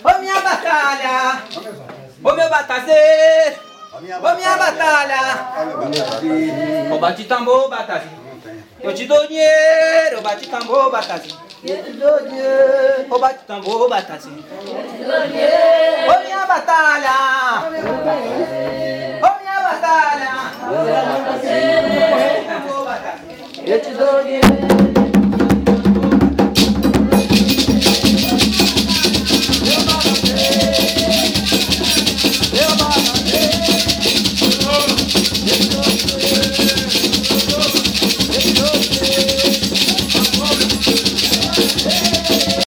Ô minha batalha, ô meu batazeiro, ô minha batalha. Ô bate tambor, batazinho. Eu te dou dinheiro, ô bate tambor, batazinho. Eu te dou dinheiro, ô bate tambor, batazinho. Eu te dou dinheiro, ô minha batalha, ô minha batalha. Eu te dou dinheiro.